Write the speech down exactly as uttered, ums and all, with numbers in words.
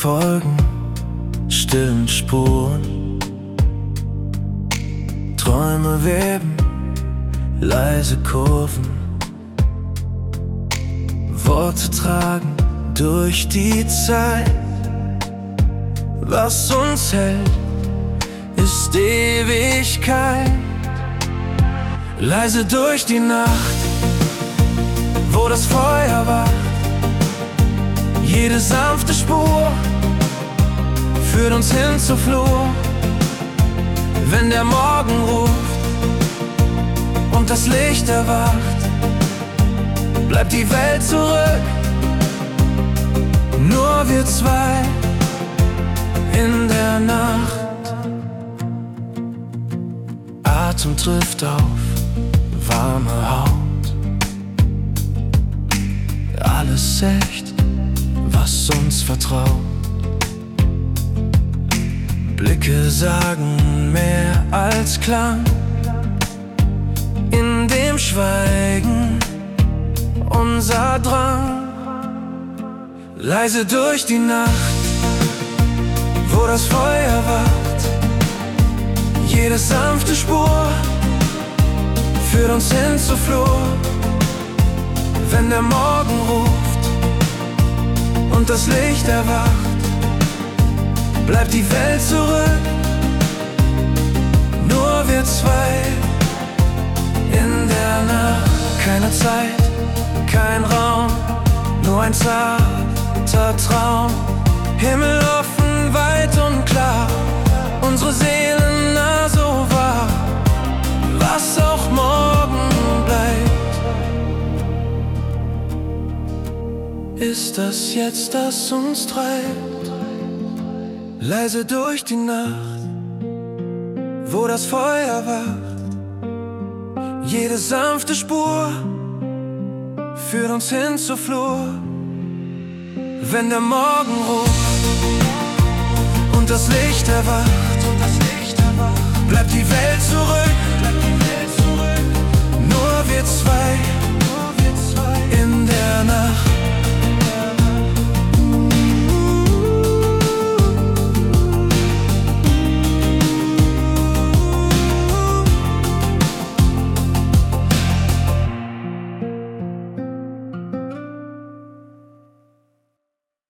folgen stillen Spuren. Träume weben leise Kurven. Worte tragen durch die Zeit. Was uns hält, ist Ewigkeit. Leise durch die Nacht, wo das Feuer wacht. Jede sanfte Spur führt uns hin zur Flur. Wenn der Morgen ruft und das Licht erwacht, bleibt die Welt zurück, nur wir zwei in der Nacht. Atem trifft auf warme Haut. Alles echt, was uns vertraut. Blicke sagen mehr als Klang. In dem Schweigen unser Drang. Leise durch die Nacht, wo das Feuer wacht. Jede sanfte Spur führt uns hin zur Flur. Wenn der Morgen ruft und das Licht erwacht, bleibt die Welt zurück, nur wir zwei in der Nacht. Keine Zeit, kein Raum, nur ein zarter Traum. Himmel offen, weit und klar, unsere Seelen nah so wahr. Was auch morgen bleibt, ist das jetzt, das uns treibt. Leise durch die Nacht, wo das Feuer wacht. Jede sanfte Spur führt uns hin zur Flur. Wenn der Morgen ruft